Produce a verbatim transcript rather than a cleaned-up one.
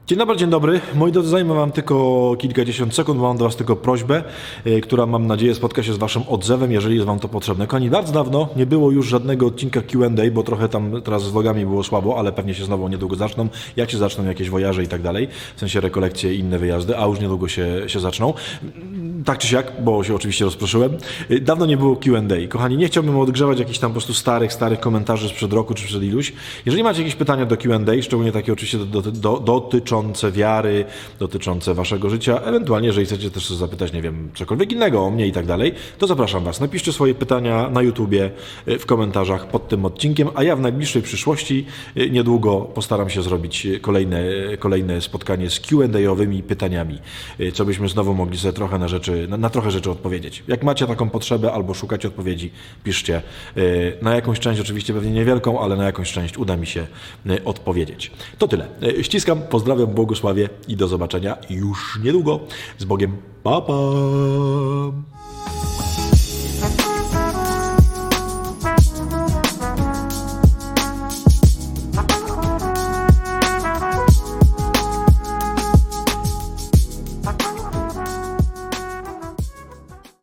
Dzień dobry, dzień dobry. Moi drodzy, zajmę Wam tylko kilkadziesiąt sekund, mam do Was tylko prośbę, yy, która mam nadzieję spotka się z Waszym odzewem, jeżeli jest Wam to potrzebne. Kochani, bardzo dawno nie było już żadnego odcinka Q and A, bo trochę tam teraz z vlogami było słabo, ale pewnie się znowu niedługo zaczną. Jak się zaczną jakieś wojaże i tak dalej, w sensie rekolekcje i inne wyjazdy, a już niedługo się, się zaczną. Tak czy siak, bo się oczywiście rozproszyłem. Yy, dawno nie było Q and A. Kochani, nie chciałbym odgrzewać jakichś tam po prostu starych, starych komentarzy sprzed roku czy przed iluś. Jeżeli macie jakieś pytania do Q and A, szczególnie takie oczywiście do, do, do, dotyczące wiary, dotyczące Waszego życia, ewentualnie jeżeli chcecie też zapytać, nie wiem, cokolwiek innego o mnie i tak dalej, to zapraszam Was. Napiszcie swoje pytania na YouTubie, w komentarzach pod tym odcinkiem, a ja w najbliższej przyszłości niedługo postaram się zrobić kolejne, kolejne spotkanie z Q and A-owymi pytaniami, co byśmy znowu mogli sobie trochę na rzeczy, na, na trochę rzeczy odpowiedzieć. Jak macie taką potrzebę albo szukacie odpowiedzi, piszcie. Na jakąś część oczywiście pewnie niewielką, ale na jakąś część uda mi się odpowiedzieć. To tyle. Ściskam, pozdrawiam, błogosławię i do zobaczenia już niedługo. Z Bogiem. Pa, pa!